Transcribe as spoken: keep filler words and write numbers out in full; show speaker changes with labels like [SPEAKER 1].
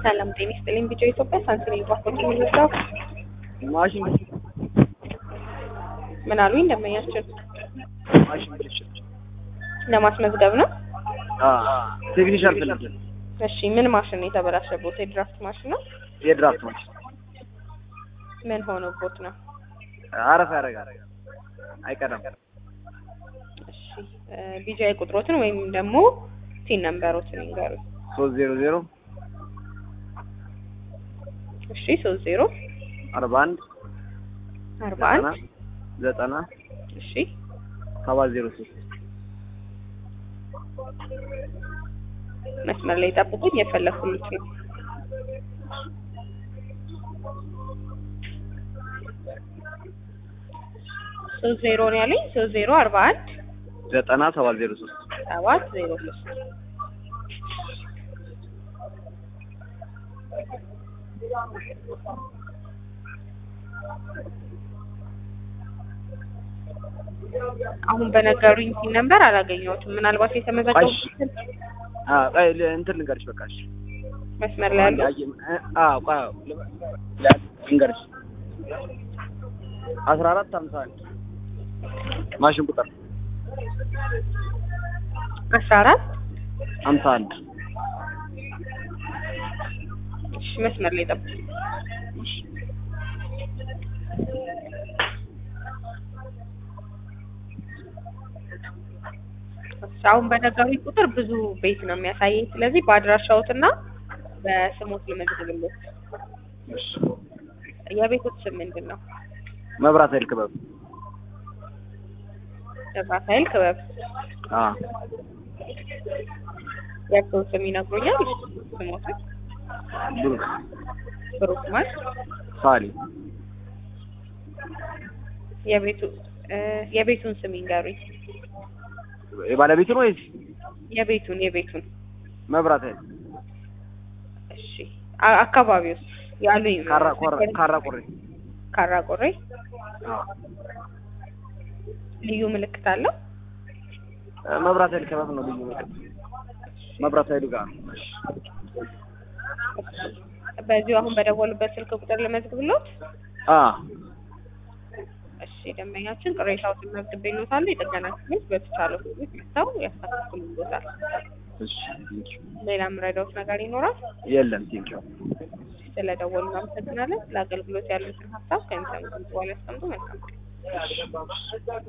[SPEAKER 1] ሰላም ጤና ይስጥልኝ። ቢጫ ኢትዮጵያ ሳንሲኒ ባንኮች የሚወጣው
[SPEAKER 2] ማሽን
[SPEAKER 1] ምን አሉኝ? እንደማያችሁ
[SPEAKER 2] ማሽን ብልሽት
[SPEAKER 1] ለማስመዝገብ ነው።
[SPEAKER 2] አዎ ቴክኒሻል ፈልግ።
[SPEAKER 1] እሺ ምን ማሽን ነው የተበላሸበት? የድራፍት ማሽን ነው።
[SPEAKER 2] የድራፍት ማሽን
[SPEAKER 1] ምን ሆኖበት ነው?
[SPEAKER 2] አረፋ ያደርጋል አይቀርም።
[SPEAKER 1] እሺ ቢጫ ቁጥሮትን ወይም ደግሞ ቲን ነምበሮችን ይንገሩ።
[SPEAKER 2] ሶስት ዜሮ ዜሮ
[SPEAKER 1] እሺ ሶስት ዜሮ
[SPEAKER 2] አርባ አንድ
[SPEAKER 1] አርባ አንድ
[SPEAKER 2] ዘጠና
[SPEAKER 1] እሺ
[SPEAKER 2] ሰባት ዜሮ ሶስት
[SPEAKER 1] መስመር ላይ ጠብቁኝ፣ የፈለኩት ነው። ሶስት ዜሮ ነው ያለኝ። ሶስት ዜሮ አርባ አንድ
[SPEAKER 2] ዘጠና ሰባት ዜሮ ሶስት
[SPEAKER 1] ሰባት ዜሮ ሶስት አሁን በነገሩኝ ነበር አላገኘሁትም። ምናልባት የተመዘገቡት
[SPEAKER 2] አዎ አይ እንትን ልንገርሽ በቃ እሺ
[SPEAKER 1] መስመር ላይ ያለው
[SPEAKER 2] አዎ አዎ ልንገርሽ አስራ አራት ሃምሳ አንድ ማሽን ቁጥር
[SPEAKER 1] አስራ አራት
[SPEAKER 2] ሃምሳ አንድ
[SPEAKER 1] እሺ መስመር ላይ ጠብቁ። አሁን በነገሩኝ ቁጥር ብዙ ቤት ነው የሚያሳየኝ። ስለዚህ በአድራሻውትና በስሞት ልመዝግብልዎት።
[SPEAKER 2] እሺ
[SPEAKER 1] የቤቶት ስም ምንድን ነው?
[SPEAKER 2] መብራት ኃይል ክበብ።
[SPEAKER 1] መብራት ኃይል ክበብ።
[SPEAKER 2] አዎ
[SPEAKER 1] የእርስዎ ስም ይነግሩኛል? ስሞት
[SPEAKER 2] ብሩክ
[SPEAKER 1] ብሩክ ማለት
[SPEAKER 2] ሳሊ።
[SPEAKER 1] የቤቱ የቤቱን ስም ይንገሩኝ።
[SPEAKER 2] የባለቤቱን ወይስ
[SPEAKER 1] የቤቱን? የቤቱን
[SPEAKER 2] መብራት ኃይል።
[SPEAKER 1] እሺ አካባቢው ያሉኝ
[SPEAKER 2] ካራ ቆሬ ካራ ቆሬ
[SPEAKER 1] ካራ ቆሬ።
[SPEAKER 2] አዎ
[SPEAKER 1] ልዩ ምልክት አለው?
[SPEAKER 2] መብራት ኃይል ክበብ ነው ልዩ ምልክት። መብራት ኃይሉ ጋር ነው።
[SPEAKER 1] በዚሁ አሁን በደወሉበት ስልክ ቁጥር ልመዝግብልዎት?
[SPEAKER 2] አዎ
[SPEAKER 1] እሺ ደንበኛችን ቅሬታዎችን መዝግቤልዎታል። የጥገና ክፍሎች በተቻለው ሁሉ መጥተው ያስተካክሉልዎታል።
[SPEAKER 2] እሺ
[SPEAKER 1] ሌላ የምረዳዎት ነገር ይኖራል?
[SPEAKER 2] የለም ቴንኪው።
[SPEAKER 1] ስለደወሉ እናመሰግናለን። ለአገልግሎት ያሉትን ሀሳብ ከሚሰሙት በኋላ ያስቀምጡ። መልካም